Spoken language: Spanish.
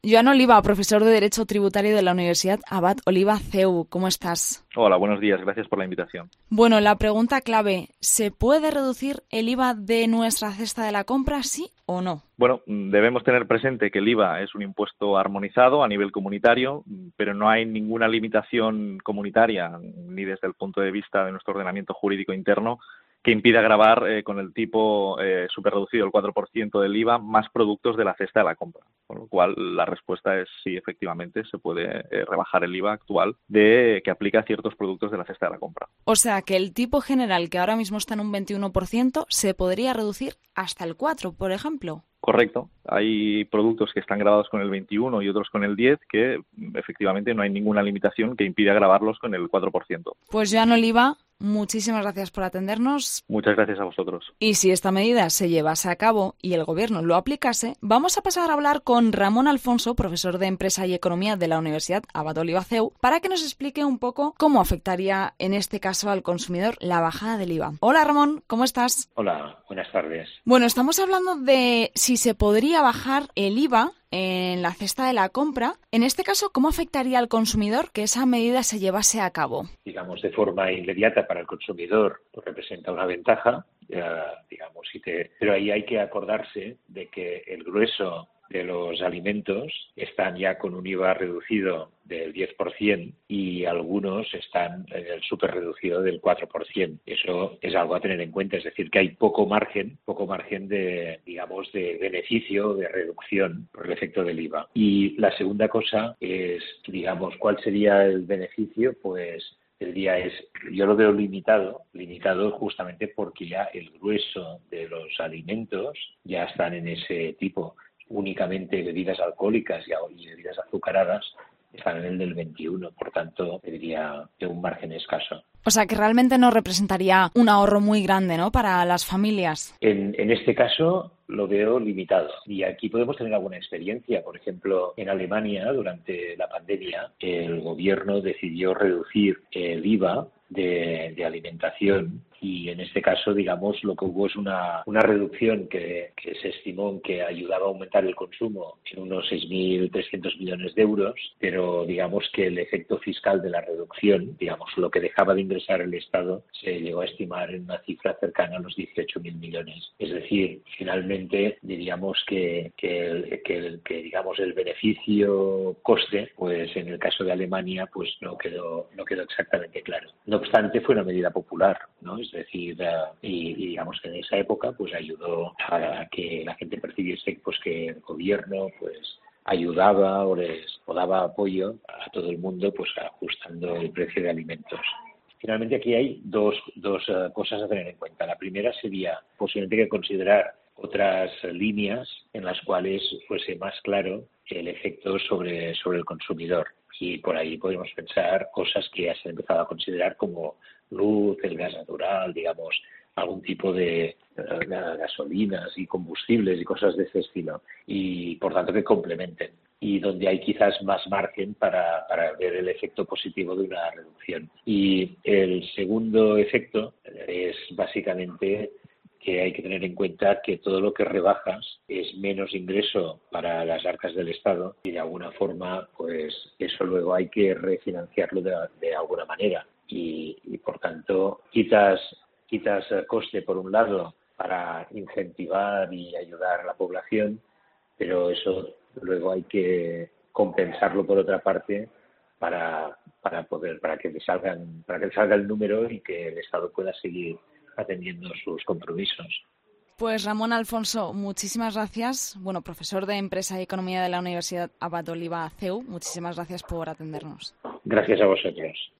Joan Oliva, profesor de Derecho Tributario de la Universidad Abad Oliba CEU. ¿Cómo estás? Hola, buenos días. Gracias por la invitación. Bueno, la pregunta clave, ¿se puede reducir el IVA de nuestra cesta de la compra, sí o no? Bueno, debemos tener presente que el IVA es un impuesto armonizado a nivel comunitario, pero no hay ninguna limitación comunitaria, ni desde el punto de vista de nuestro ordenamiento jurídico interno, que impida gravar con el tipo superreducido, el 4% del IVA, más productos de la cesta de la compra. Con lo cual, la respuesta es sí, efectivamente, se puede rebajar el IVA actual que aplica a ciertos productos de la cesta de la compra. O sea, que el tipo general, que ahora mismo está en un 21%, se podría reducir hasta el 4%, por ejemplo. Correcto. Hay productos que están grabados con el 21 y otros con el 10 que efectivamente no hay ninguna limitación que impida grabarlos con el 4%. Pues Joan Oliva, muchísimas gracias por atendernos. Muchas gracias a vosotros. Y si esta medida se llevase a cabo y el Gobierno lo aplicase, vamos a pasar a hablar con Ramón Alfonso, profesor de Empresa y Economía de la Universidad Abad Oliba CEU, para que nos explique un poco cómo afectaría en este caso al consumidor la bajada del IVA. Hola Ramón, ¿cómo estás? Hola, buenas tardes. Bueno, estamos hablando de si se podría bajar el IVA en la cesta de la compra. En este caso, ¿cómo afectaría al consumidor que esa medida se llevase a cabo? Digamos, de forma inmediata para el consumidor, pues representa una ventaja, pero ahí hay que acordarse de que el grueso de los alimentos están ya con un IVA reducido del 10% y algunos están en el súper reducido del 4%. Eso es algo a tener en cuenta, es decir, que hay poco margen de, digamos, de beneficio, de reducción por el efecto del IVA. Y la segunda cosa es, digamos, ¿cuál sería el beneficio? Pues el día yo lo veo limitado justamente porque ya el grueso de los alimentos ya están en ese tipo. Únicamente bebidas alcohólicas y bebidas azucaradas están en el del 21%, por tanto, diría que un margen escaso. O sea, que realmente no representaría un ahorro muy grande, ¿no?, para las familias. En este caso lo veo limitado. Y aquí podemos tener alguna experiencia. Por ejemplo, en Alemania, durante la pandemia, el gobierno decidió reducir el IVA de alimentación y en este caso, digamos, lo que hubo es una reducción que se estimó que ayudaba a aumentar el consumo en unos 6.300 millones de euros, pero digamos que el efecto fiscal de la reducción, digamos, lo que dejaba de ingresar el Estado, se llegó a estimar en una cifra cercana a los 18.000 millones. Es decir, finalmente diríamos que digamos el beneficio-coste, pues en el caso de Alemania, pues no quedó exactamente claro. No obstante, fue una medida popular, ¿no? Es decir, y digamos que en esa época pues ayudó a que la gente percibiese pues que el gobierno pues ayudaba o daba apoyo a todo el mundo pues ajustando el precio de alimentos. Finalmente aquí hay dos cosas a tener en cuenta. La primera sería posiblemente que considerar otras líneas en las cuales fuese más claro el efecto sobre el consumidor. Y por ahí podemos pensar cosas que ya se han empezado a considerar como luz, el gas natural, digamos, algún tipo de gasolinas y combustibles y cosas de ese estilo. Y por tanto que complementen. Y donde hay quizás más margen para ver el efecto positivo de una reducción. Y el segundo efecto es básicamente que hay que tener en cuenta que todo lo que rebajas es menos ingreso para las arcas del Estado y de alguna forma pues eso luego hay que refinanciarlo de alguna manera y por tanto quitas coste por un lado para incentivar y ayudar a la población, pero eso luego hay que compensarlo por otra parte para que salga el número y que el Estado pueda seguir atendiendo sus compromisos. Pues Ramón Alfonso, muchísimas gracias. Bueno, profesor de Empresa y Economía de la Universidad Abad Oliba CEU, muchísimas gracias por atendernos. Gracias a vosotros.